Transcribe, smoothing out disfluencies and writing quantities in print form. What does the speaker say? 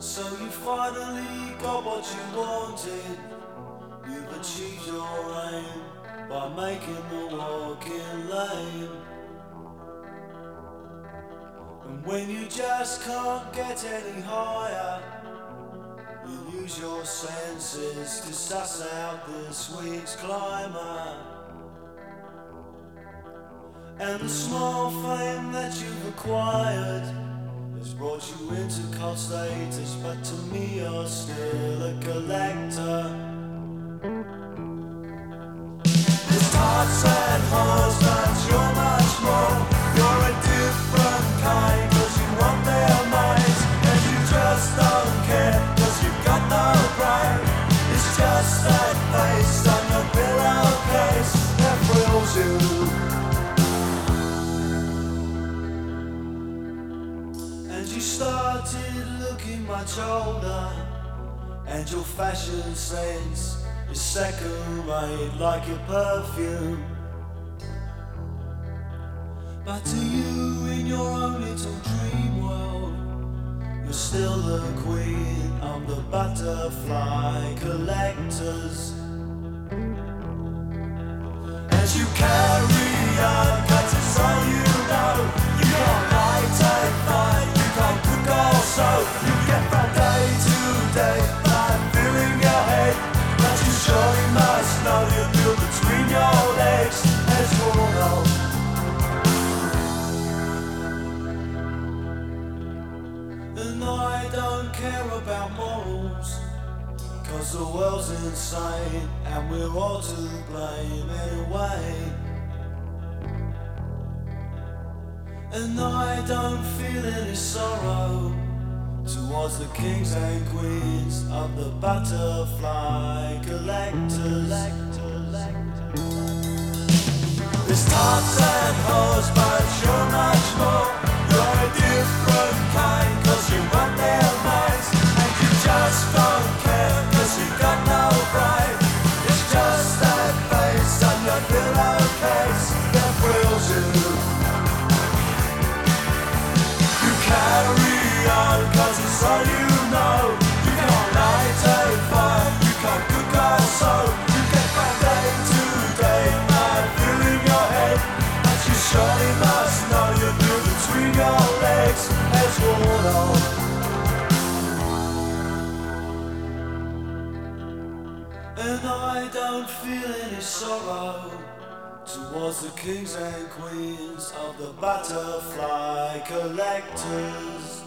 So you finally got what you wanted. You've achieved your aim by making the walking lame. And when you just can't get any higher, you use your senses to suss out this week's climber. And the small fame that you've acquired has brought you into cult status, but to me you're still a collector. This hard, sad husband, you're much more. You're a different kind, cause you want their minds. And you just don't care, cause you've got no brain. It's just that face on your pillowcase that thrills you. And you started looking much older, and your fashion sense is second rate like your perfume. But to you in your own little dream world, you're still the queen of the butterfly collectors. And you carry on, 'cause it's all you know. You can't lie, take fire, you can't cook or sew. You get from day to day by filling your head. But you surely must know you feel between your legs as worn off. And I don't care about morals, 'cause the world's insane and we're all to blame anyway. And I don't feel any sorrow towards the kings and queens of the butterfly collectors. This tarts and hoes, but you're much more. You're a different kind, 'cause you want their minds. And you just don't care, 'cause you've got no pride. It's just that face on your pillowcase that thrills you. You carry on, 'cause it's all you know. You can't lie, take fire, you can't cook or sew. You get from day to day by filling your head. But you surely must know you feel between your legs as worn on. And I don't feel any sorrow towards the kings and queens of the butterfly collectors.